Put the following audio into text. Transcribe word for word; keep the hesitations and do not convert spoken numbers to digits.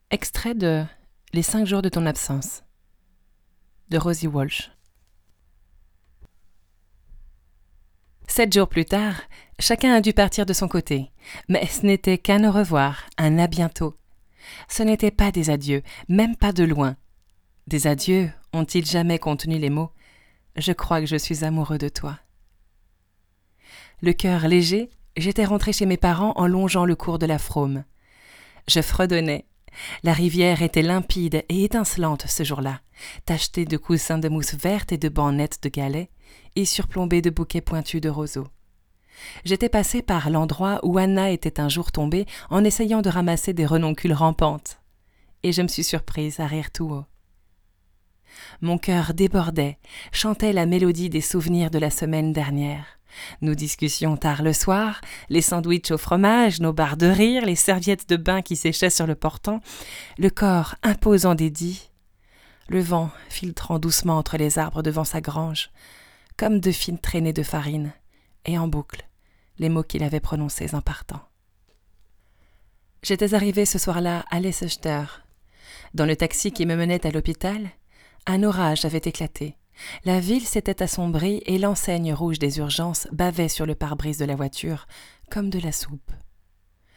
Extrait de Les cinq jours de ton absence de Rosie Walsh. Sept jours plus tard, chacun a dû partir de son côté, mais ce n'était qu'un au revoir, un à bientôt. Ce n'étaient pas des adieux, même pas de loin. Des adieux ont-ils jamais contenu les mots « Je crois que je suis amoureux de toi ». Le cœur léger, j'étais rentrée chez mes parents en longeant le cours de la Frôme. Je fredonnais. La rivière était limpide et étincelante ce jour-là, tachetée de coussins de mousse verte et de bancs nets de galets, et surplombée de bouquets pointus de roseaux. J'étais passée par l'endroit où Anna était un jour tombée en essayant de ramasser des renoncules rampantes, et je me suis surprise à rire tout haut. Mon cœur débordait, chantait la mélodie des souvenirs de la semaine dernière. Nos discussions tard le soir, les sandwichs au fromage, nos barres de rire, les serviettes de bain qui séchaient sur le portant, le corps imposant d'Eddie, le vent filtrant doucement entre les arbres devant sa grange, comme de fines traînées de farine, et en boucle, les mots qu'il avait prononcés en partant. J'étais arrivée ce soir-là à Leicester. Dans le taxi qui me menait à l'hôpital, un orage avait éclaté. La ville s'était assombrie et l'enseigne rouge des urgences bavait sur le pare-brise de la voiture comme de la soupe.